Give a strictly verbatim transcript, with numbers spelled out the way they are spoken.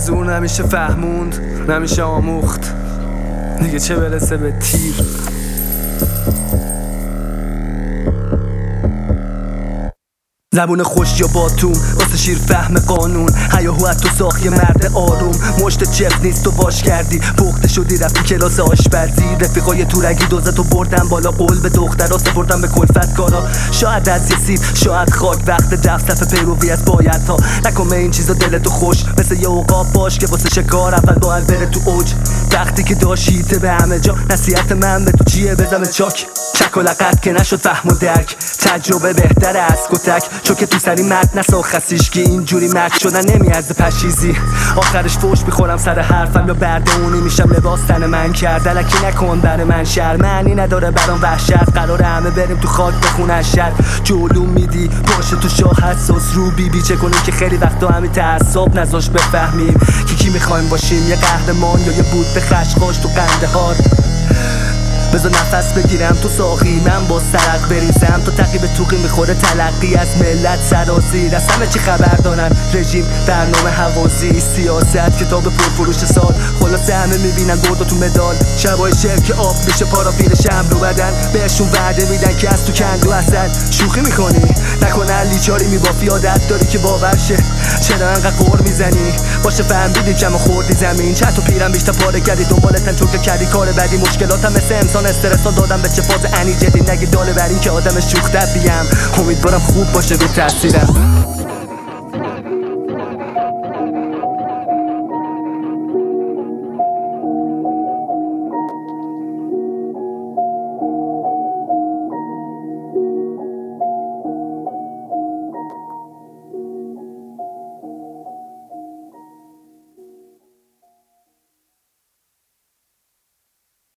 زور نمیشه فهموند، نمیشه آموخت دیگه، چه برسه به تیر. زبون خوش یا باتوم واسه شیر فهم قانون، هیاهو تو ساخت یه مرد آروم. مشت چپ نیست تو واش کردی، پخته شدی رفتی کلاس آشپزی. رفیقای تورگی دوزتو بردن بالا، قول به دخترا سپردن به کلفت کارا. شاید از یه سیب شاید خاک، وقت دفتر پیروی از بایدها. نکنه این چیزا دلتو خوش مثل یه عقاب باش که واسه شکار اول باید بره تو اوج. وقتی که داشیته به همه جا، نصیحت من به تو چیه؟ بزن چاک چک و لقت که نشد فهم و درک. تجربه بهتره از کتک، چون که تو سری مرد نسا خسیش که اینجوری مرد شدن نمیارزه پشیزی. آخرش فوش میخورم سر حرفم یا برده اونی میشم لباس تن من کرد. الکی نکن برای من شهر، معنی نداره برام وحشت. قراره همه بریم تو خاک بخونن شهر. جلو میدی باشه تو شاه حساس رو بی بی چه کنیم که خیلی وقتا همین تعصب نذاش بفهمیم که کی میخوایم باشیم، یه قهرمان یا یه بود به خشخاش تو قندهار. بذار نفس بگیرم تو ساقی، من با سرق بریزم تو تقیب توقی میخوره تلقی از ملت سرازیر. از همه چی خبر دارن، رژیم برنامه حوازی سیاست کتاب پرفروش سال. خلاصه همه میبینن برد تو مدال، شبای شعر که آب میشه پارافین شم رو بدن. بهشون وعده میدن که از تو کندو هستن. شوخی میکنی نکنه لیچاری میبافی، عادت داری که باور شه. چرا انقدر قور میزنی؟ باشه فهمیدی کم خوردی زمین. چند تا پیرم بیشتر پاره کردی دنبالتن چون که کردی کار بدی. مشکلاتم مثل انسان استرسا دادم به چه فاز انی جدی. نگی داله بر این که آدم شوخ طبعیم، امیدوارم خوب باشه رو تاثیرم.